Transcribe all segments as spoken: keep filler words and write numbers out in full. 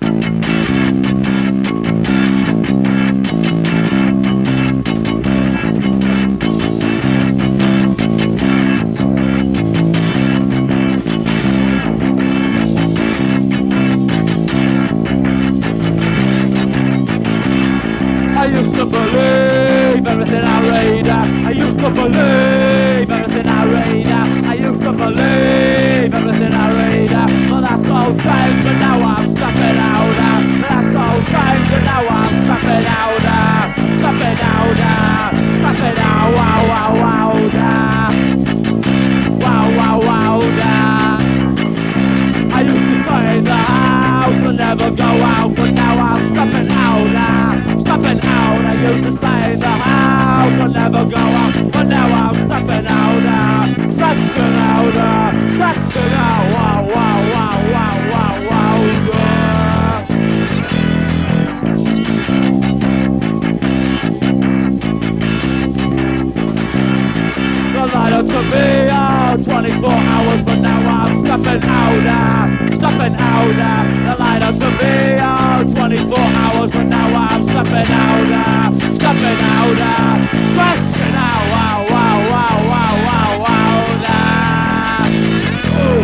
I used to believe everything I read. I used to believe everything I read. I used to believe everything I read. But that's all changed and now I'm stepping out. That's all changed and now I'm stepping out. Stepping out. Stepping out. Wow, wow, wow. Wow, wow, wow. I used to stay in the house and never go out, but now I'm stepping out. Stepping out, I used to stay in the house and never go out, but now I'm stepping out, uh, stepping out, uh, stepping out, wow, wow, wow, wow, wow, wow, yeah. The light up to me, oh, twenty-four hours, but now I'm stepping out, uh, stepping out, uh, the light up to me, oh, twenty-four hours, but now I'm stepping out, uh, stepping out, uh, stretching out, wow, wow, wow, wow, wow, wow, uh, ooh.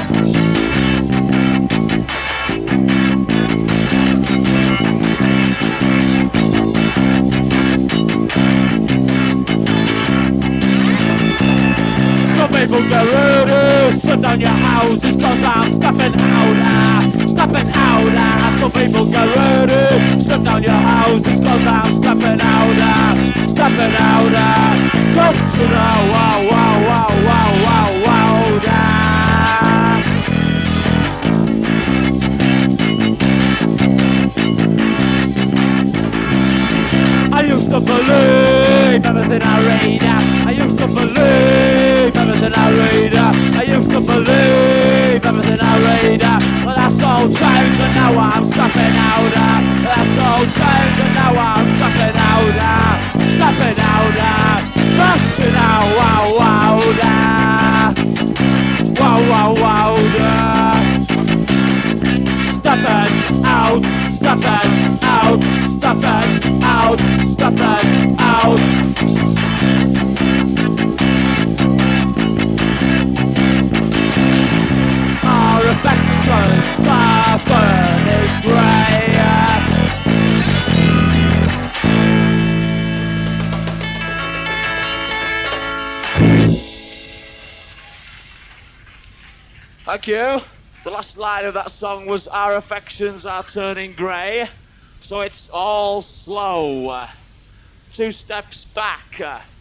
Some people get ready, shut down your houses, cause I'm stepping out, uh, stepping out, uh, some people get ready, shut down your houses, cause I'm stepping out, uh, stepping out, uh, stretching out, wow, wow, wow, wow, wow, wow, uh. I used to believe everything I read. I used to believe everything I read. I used to believe everything I read. But that's all changed and now I'm stepping out. That's all changed and now I'm stepping out. Stepping out. Stepping out. Wow, wow, wow, wow, wow. Stepping out. Stepping out. Stepping out. Stepping out. Our affections are turning grey. Thank you. The last line of that song was "Our affections are turning grey," so it's all slow. Two steps back.